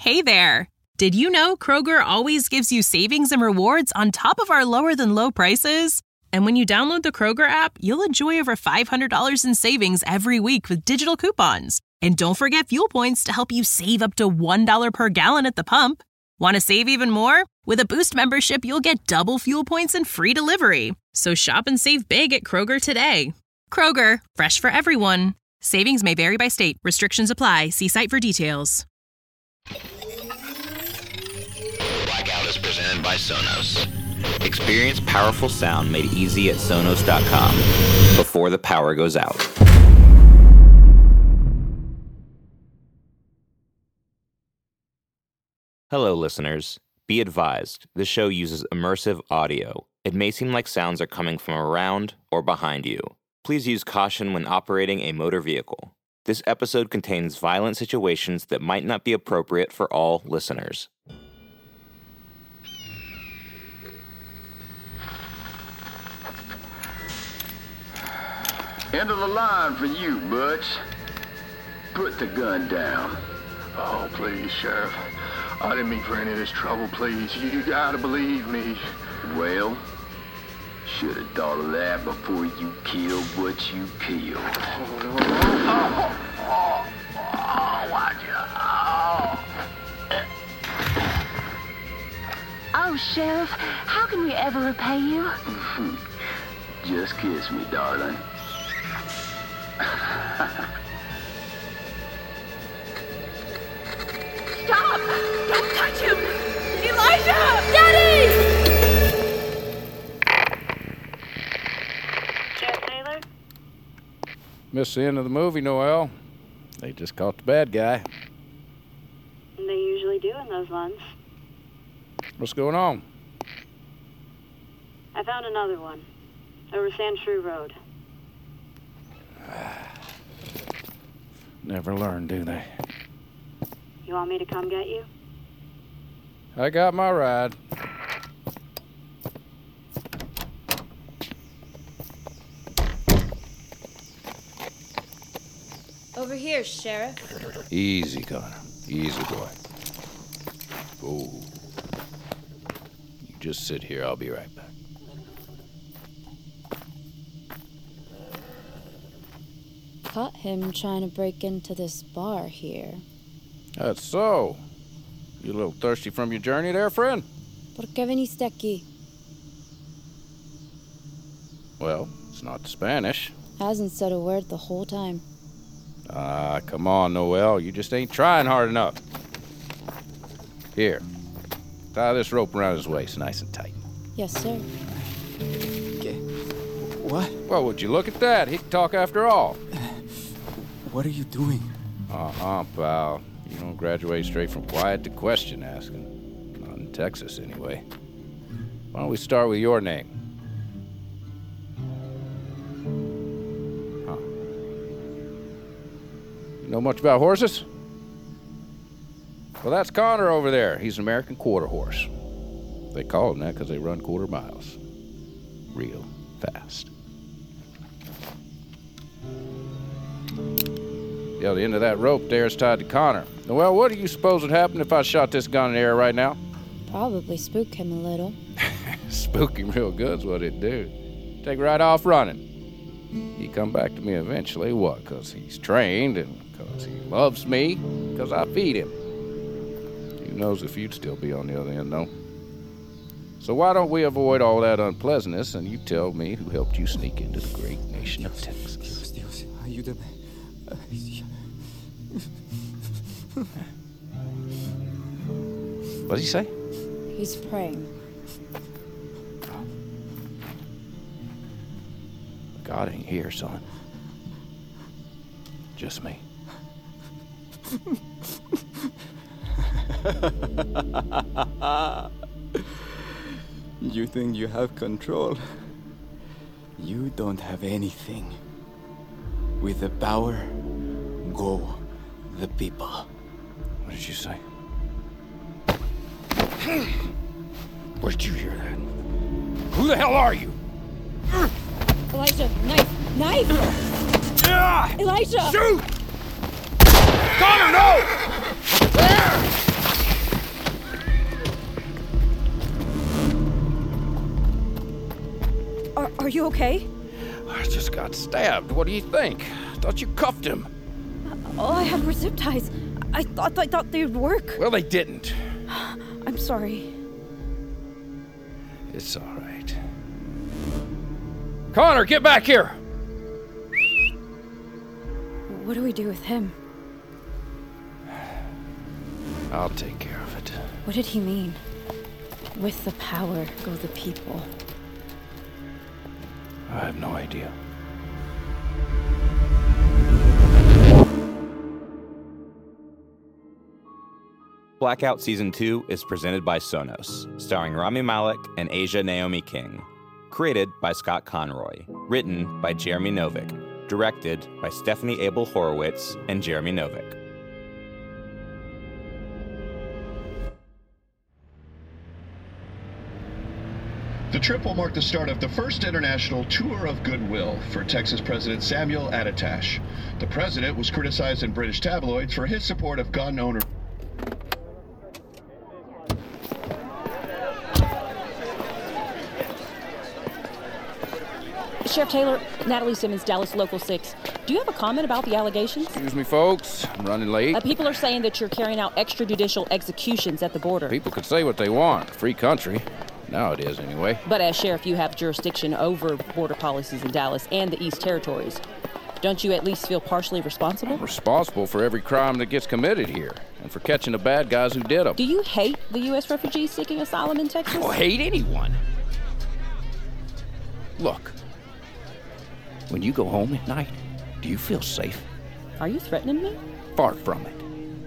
Hey there! Did you know Kroger always gives you savings and rewards on top of our lower-than-low prices? And when you download the Kroger app, you'll enjoy over $500 in savings every week with digital coupons. And don't forget fuel points to help you save up to $1 per gallon at the pump. Want to save even more? With a Boost membership, you'll get double fuel points and free delivery. So shop and save big at Kroger today. Kroger, fresh for everyone. Savings may vary by state. Restrictions apply. See site for details. Blackout is presented by Sonos. Experience powerful sound made easy at Sonos.com before the power goes out. Hello, listeners. Be advised, this show uses immersive audio. It may seem like sounds are coming from around or behind you. Please use caution when operating a motor vehicle. This episode contains violent situations that might not be appropriate for all listeners. End of the line for you, Butch. Put the gun down. Oh, please, Sheriff. I didn't mean for any of this trouble, please. You gotta believe me. Well, should have thought of that before you killed what you killed. Watch out. Oh, Sheriff, how can we ever repay you? Just kiss me, darling. Stop! Don't touch him! Elijah! Daddy! Sheriff Taylor? Missed the end of the movie, Noel. They just caught the bad guy. They usually do in those ones. What's going on? I found another one. Over Sandshrew Road. Never learn, do they? You want me to come get you? I got my ride. Over here, Sheriff. Easy, Connor. Easy, boy. Oh. You just sit here. I'll be right back. Caught him trying to break into this bar here. That's so. You a little thirsty from your journey there, friend? ¿Por qué viniste aquí? Well, it's not Spanish. Hasn't said a word the whole time. Ah, come on, Noel. You just ain't trying hard enough. Here. Tie this rope around his waist nice and tight. Yes, sir. What? Well, would you look at that? He can talk after all. What are you doing? Pal. You don't graduate straight from quiet to question asking. Not in Texas, anyway. Why don't we start with your name? Huh. You know much about horses? Well, that's Connor over there. He's an American quarter horse. They call him that because they run quarter miles. Real fast. Yeah, the end of that rope there is tied to Connor. Well, what do you suppose would happen if I shot this gun in the air right now? Probably spook him a little. Spook him real good's what it'd do. Take right off running. He'd come back to me eventually. What? Because he's trained and because he loves me? Because I feed him. Who knows if you'd still be on the other end, though. So why don't we avoid all that unpleasantness and you tell me who helped you sneak into the great nation of Texas? Dios, ayúdame. What did he say? He's praying. God ain't here, son. Just me. You think you have control? You don't have anything. With the power, go the people. What did you say? Where did you hear that? Who the hell are you? Elijah, knife! Knife! Elijah! Shoot! Connor, no! you okay? I just got stabbed. What do you think? I thought you cuffed him. All I had were zip ties. I thought they'd work. Well, they didn't. I'm sorry. It's all right. Connor, get back here! What do we do with him? I'll take care of it. What did he mean? With the power go the people. I have no idea. Blackout Season 2 is presented by Sonos, starring Rami Malek and Asia Naomi King. Created by Scott Conroy. Written by Jeremy Novick. Directed by Stephanie Abel Horowitz and Jeremy Novick. The trip will mark the start of the first international tour of goodwill for Texas President Samuel Attatash. The president was criticized in British tabloids for his support of gun owners. Sheriff Taylor, Natalie Simmons, Dallas Local 6. Do you have a comment about the allegations? Excuse me, folks. I'm running late. People are saying that you're carrying out extrajudicial executions at the border. People could say what they want. Free country. Now it is, anyway. But as sheriff, you have jurisdiction over border policies in Dallas and the East Territories. Don't you at least feel partially responsible? I'm responsible for every crime that gets committed here, and for catching the bad guys who did them. Do you hate the U.S. refugees seeking asylum in Texas? I don't hate anyone. Look. When you go home at night, do you feel safe? Are you threatening me? Far from it.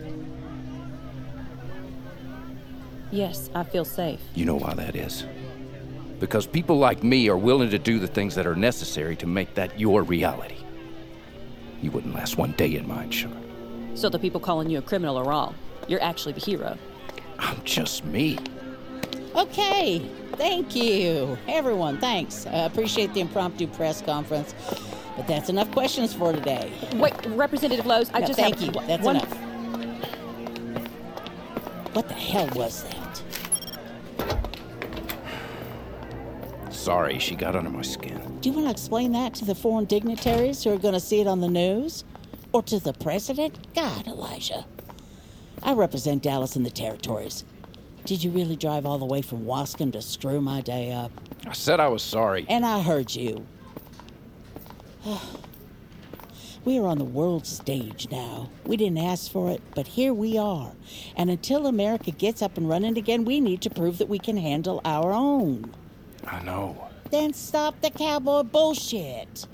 Yes, I feel safe. You know why that is? Because people like me are willing to do the things that are necessary to make that your reality. You wouldn't last one day in mine, sugar. So the people calling you a criminal are wrong. You're actually the hero. I'm just me. Okay, thank you. Everyone, thanks. I appreciate the impromptu press conference. But that's enough questions for today. Wait, Representative Lowe's, I just thank have... you. That's one... enough. What the hell was that? Sorry, she got under my skin. Do you want to explain that to the foreign dignitaries who are going to see it on the news? Or to the president? God, Elijah. I represent Dallas and the territories. Did you really drive all the way from Wascom to screw my day up? I said I was sorry. And I heard you. We are on the world stage now. We didn't ask for it, but here we are. And until America gets up and running again, we need to prove that we can handle our own. I know. Then stop the cowboy bullshit.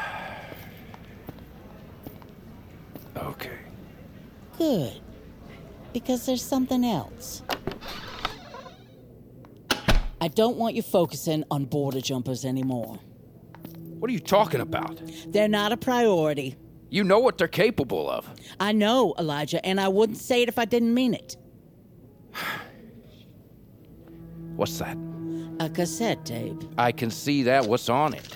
Okay. Good. Because there's something else. I don't want you focusing on border jumpers anymore. What are you talking about? They're not a priority. You know what they're capable of. I know, Elijah, and I wouldn't say it if I didn't mean it. What's that? A cassette tape. I can see that. What's on it?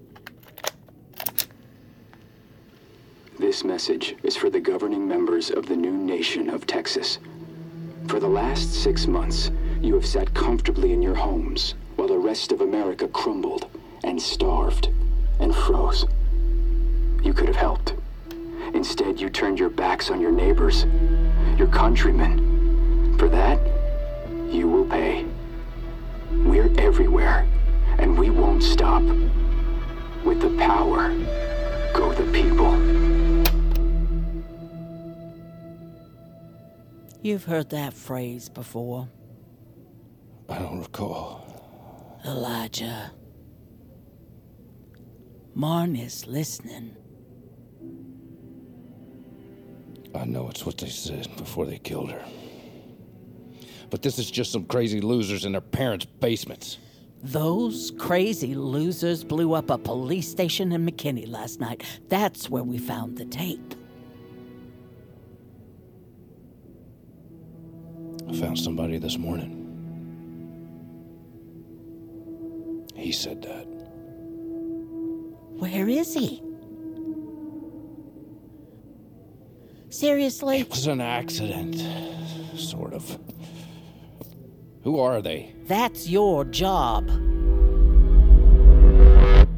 This message is for the governing members of the new nation of Texas. For the last 6 months, you have sat comfortably in your homes while the rest of America crumbled and starved and froze. You could have helped. Instead, you turned your backs on your neighbors, your countrymen. For that, you will pay. We're everywhere, and we won't stop. With the power, go the people. You've heard that phrase before. I don't recall. Elijah. Marn is listening. I know it's what they said before they killed her. But this is just some crazy losers in their parents' basements. Those crazy losers blew up a police station in McKinney last night. That's where we found the tape. I found somebody this morning. He said that. Where is he? Seriously? It was an accident. Sort of. Who are they? That's your job.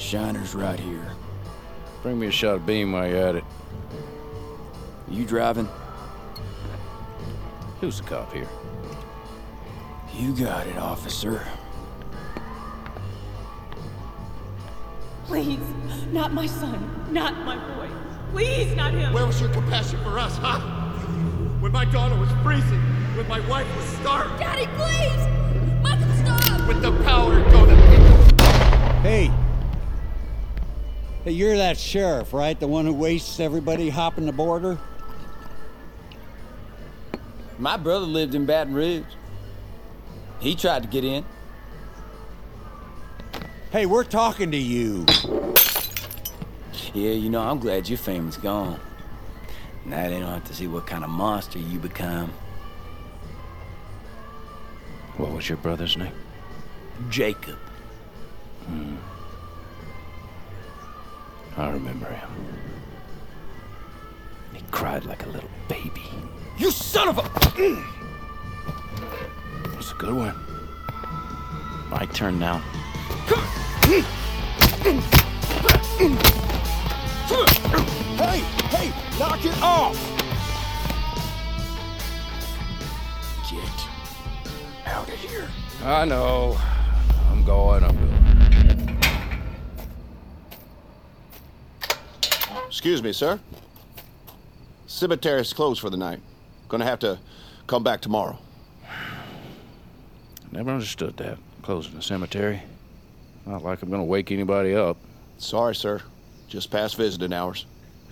Shiner's right here. Bring me a shot of beam while you're at it. You driving? Who's the cop here? You got it, officer. Please, not my son, not my boy. Please, not him. Where was your compassion for us, huh? When my daughter was freezing, when my wife was starved. Daddy, please! Malcolm, stop! With the power to go to people. Hey, you're that sheriff, right? The one who wastes everybody hopping the border? My brother lived in Baton Rouge. He tried to get in. Hey, we're talking to you. Yeah, you know, I'm glad your family's gone. Now they don't have to see what kind of monster you become. What was your brother's name? Jacob. I remember him. He cried like a little baby. You son of a... That's a good one. My turn now. Hey, knock it off! Get out of here. I know. I'm going. Excuse me, sir. Cemetery's closed for the night. Gonna have to come back tomorrow. Never understood that. Closing the cemetery. Not like I'm gonna wake anybody up. Sorry, sir. Just past visiting hours.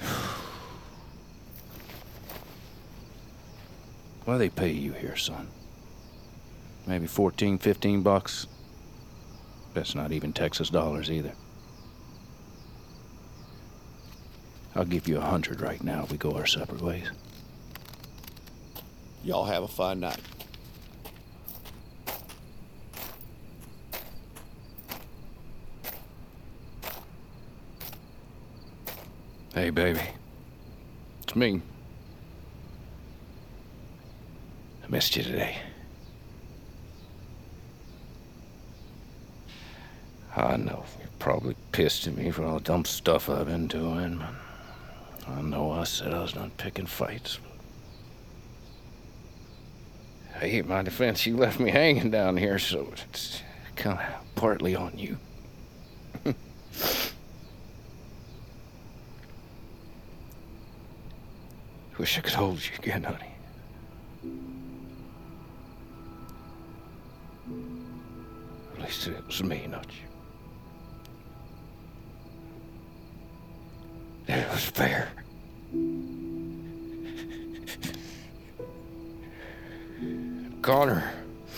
What do they pay you here, son? Maybe 14, 15 bucks? That's not even Texas dollars either. I'll give you 100 right now. We go our separate ways. Y'all have a fine night. Hey, baby. It's me. I missed you today. I know you're probably pissed at me for all the dumb stuff I've been doing. I know I said I was done picking fights. Hey, in my defense, you left me hanging down here, so it's kind of partly on you. Wish I could hold you again, honey. At least it was me, not you. It was fair. Connor,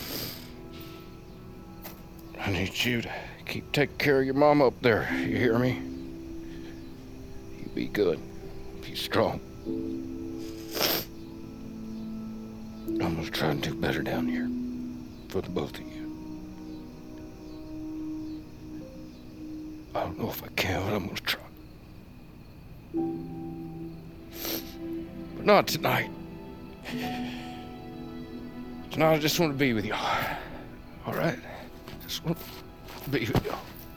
I need you to keep taking care of your mom up there. You hear me? You be good. Be strong. I'm gonna try and do better down here. For the both of you. I don't know if I can, but I'm gonna try. But not tonight. Tonight I just want to be with y'all. All right? Just want to be with y'all.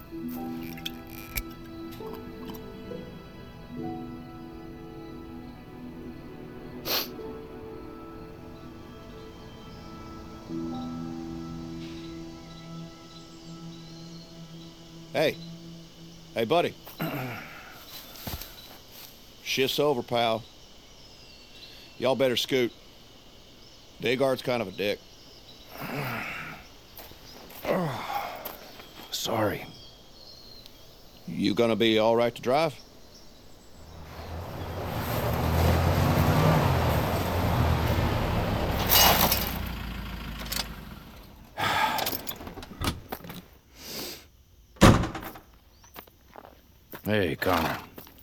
Hey, buddy. Shift's over, pal. Y'all better scoot. Dagard's kind of a dick. Sorry. You gonna be all right to drive? Hey, Connor.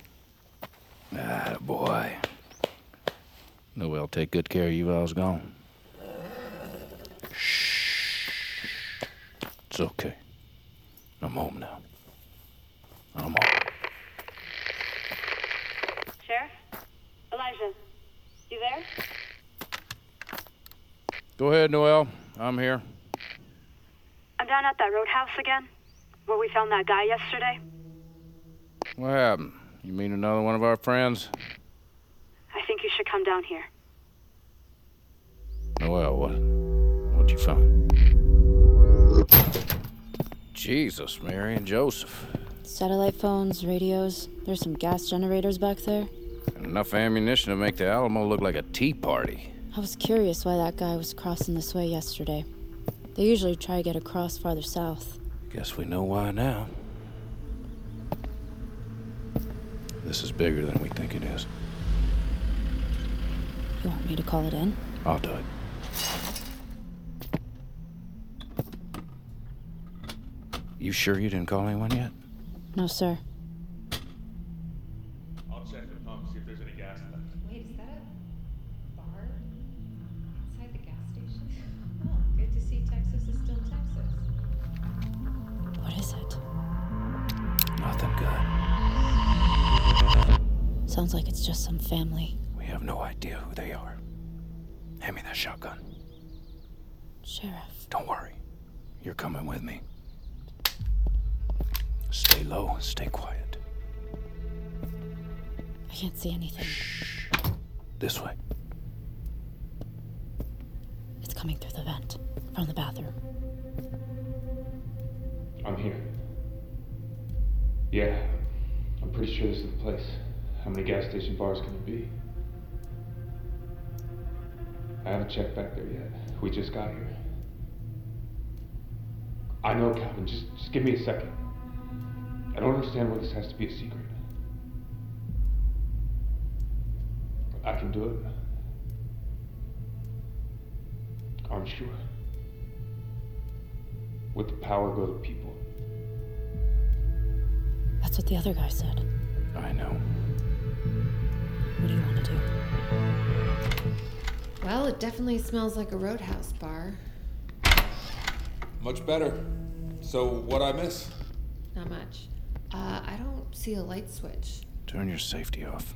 Boy. Know I'll take good care of you while I was gone. Shh. It's okay. I'm home now. I'm home. Sheriff? Elijah, you there? Go ahead, Noel. I'm here. I'm down at that roadhouse again, where we found that guy yesterday. What happened? You mean another one of our friends? I think you should come down here. Well, what'd you find? Jesus, Mary and Joseph. Satellite phones, radios. There's some gas generators back there. Enough ammunition to make the Alamo look like a tea party. I was curious why that guy was crossing this way yesterday. They usually try to get across farther south. Guess we know why now. This is bigger than we think it is. You want me to call it in? I'll do it. You sure you didn't call anyone yet? No, sir. I'll check the pump, see if there's any gas left. Wait, is that a bar outside the gas station? Oh, good to see Texas is still Texas. What is it? Nothing good. Sounds like it's just some family. We have no idea who they are. Hand me that shotgun. Sheriff. Don't worry. You're coming with me. Stay low, stay quiet. I can't see anything. Shh. This way. It's coming through the vent from the bathroom. I'm here. Yeah, I'm pretty sure this is the place. How many gas station bars can it be? I haven't checked back there yet. We just got here. I know, Calvin. Just give me a second. I don't understand why this has to be a secret. I can do it. I'm sure. With the power go the people. That's what the other guy said. I know. What do you want to do? Well, it definitely smells like a roadhouse bar. Much better. So, what'd I miss? Not much. I don't see a light switch. Turn your safety off.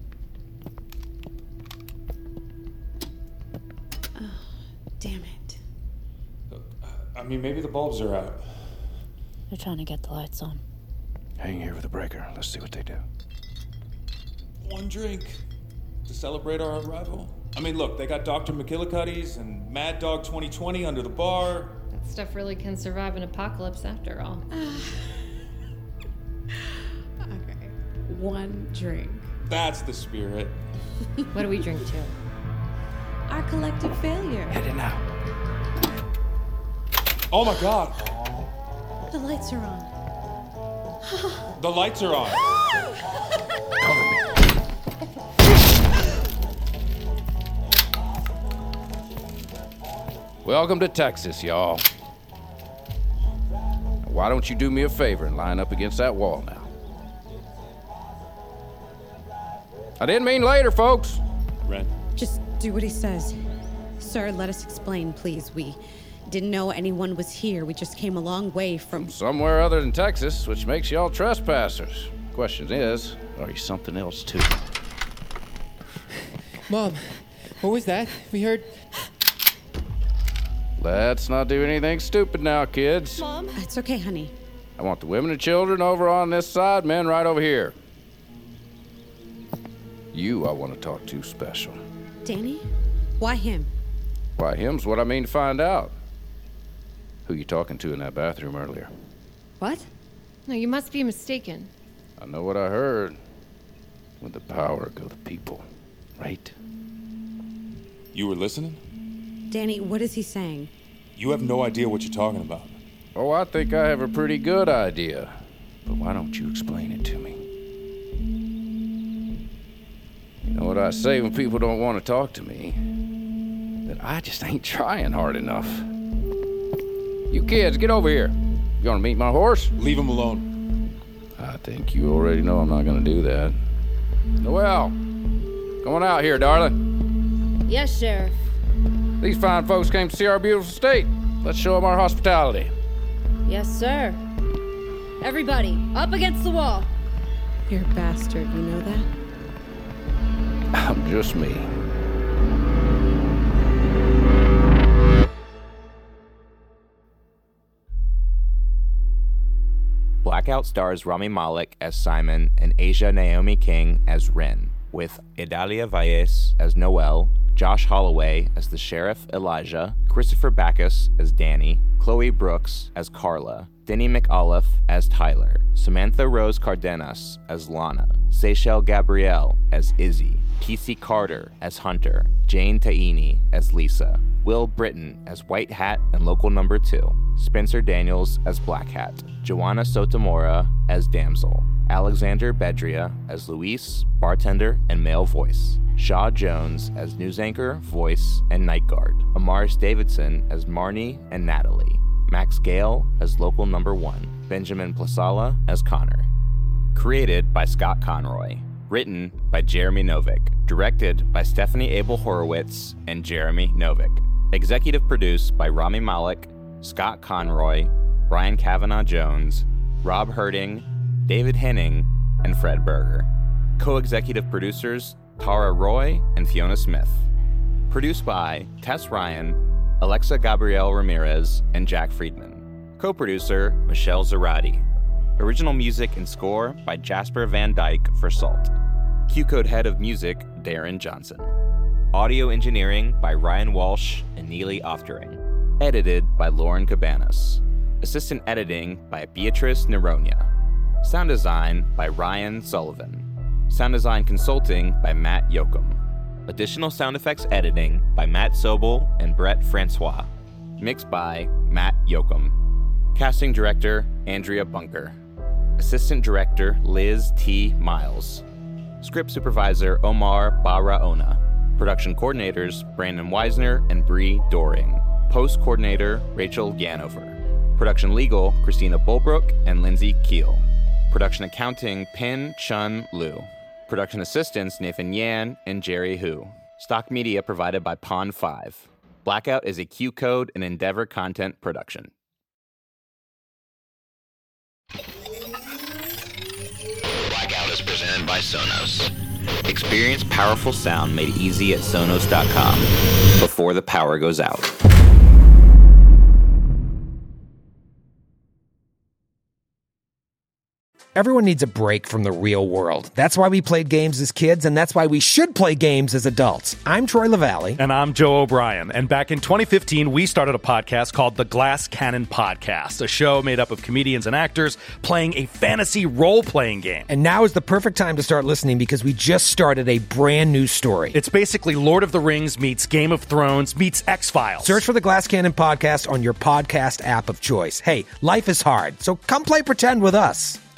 Oh, damn it. I mean, maybe the bulbs are out. They're trying to get the lights on. Hang here with the breaker. Let's see what they do. One drink to celebrate our arrival. I mean, look, they got Dr. McGillicuddy's and Mad Dog 2020 under the bar. That stuff really can survive an apocalypse after all. Okay, one drink. That's the spirit. What do we drink to? Our collective failure. Heading out. Oh my God. The lights are on. The lights are on. Cover me. Welcome to Texas, y'all. Why don't you do me a favor and line up against that wall now? I didn't mean later, folks. Ren. Just do what he says. Sir, let us explain, please. We didn't know anyone was here. We just came a long way from somewhere other than Texas, which makes y'all trespassers. Question is, are you something else too? Mom, what was that? We heard... Let's not do anything stupid now, kids. Mom? It's okay, honey. I want the women and children over on this side, men right over here. You I want to talk to special. Danny? Why him? Why him's what I mean to find out. Who you talking to in that bathroom earlier? What? No, you must be mistaken. I know what I heard. With the power go the people, right? You were listening? Danny, what is he saying? You have no idea what you're talking about. Oh, I think I have a pretty good idea. But why don't you explain it to me? You know what I say when people don't want to talk to me? That I just ain't trying hard enough. You kids, get over here. You want to meet my horse? Leave him alone. I think you already know I'm not going to do that. Noelle, come on out here, darling. Yes, Sheriff. These fine folks came to see our beautiful state. Let's show them our hospitality. Yes, sir. Everybody, up against the wall. You're a bastard, you know that? I'm just me. Black Blackout stars Rami Malek as Simon and Asia Naomi King as Ren, with Idalia Valles as Noel, Josh Holloway as the Sheriff Elijah, Christopher Backus as Danny, Chloe Brooks as Carla, Denny McAuliffe as Tyler, Samantha Rose Cardenas as Lana, Seychelle Gabrielle as Izzy, PC Carter as Hunter, Jane Taini as Lisa, Will Britton as White Hat and Local Number 2, Spencer Daniels as Black Hat, Joanna Sotomora as Damsel, Alexander Bedria as Luis, bartender and male voice, Shaw Jones as news anchor, voice, and night guard, Amaris Davidson as Marnie and Natalie, Max Gale as Local Number 1, Benjamin Plasala as Connor. Created by Scott Conroy. Written by Jeremy Novick. Directed by Stephanie Abel Horowitz and Jeremy Novick. Executive produced by Rami Malek, Scott Conroy, Brian Kavanaugh Jones, Rob Herding, David Henning, and Fred Berger. Co-executive producers Tara Roy and Fiona Smith. Produced by Tess Ryan, Alexa Gabrielle Ramirez, and Jack Friedman. Co-producer Michelle Zarati. Original music and score by Jasper Van Dyke for Salt. Q-Code Head of Music, Darren Johnson. Audio engineering by Ryan Walsh and Neely Oftering. Edited by Lauren Cabanas. Assistant editing by Beatrice Neronia. Sound design by Ryan Sullivan. Sound design consulting by Matt Yoakum. Additional sound effects editing by Matt Sobel and Brett Francois. Mixed by Matt Yoakum. Casting director Andrea Bunker. Assistant director Liz T. Miles. Script supervisor Omar Barraona. Production coordinators Brandon Weisner and Bree Doring. Post coordinator Rachel Yanover. Production legal Christina Bulbrook and Lindsay Keel. Production accounting Pin Chun Liu. Production assistants Nathan Yan and Jerry Hu. Stock media provided by Pond 5. Blackout is a Q-Code and Endeavor content production. Blackout is presented by Sonos. Experience powerful sound made easy at Sonos.com before the power goes out. Everyone needs a break from the real world. That's why we played games as kids, and that's why we should play games as adults. I'm Troy LaValle. And I'm Joe O'Brien. And back in 2015, we started a podcast called The Glass Cannon Podcast, a show made up of comedians and actors playing a fantasy role-playing game. And now is the perfect time to start listening because we just started a brand new story. It's basically Lord of the Rings meets Game of Thrones meets X-Files. Search for The Glass Cannon Podcast on your podcast app of choice. Hey, life is hard, so come play pretend with us.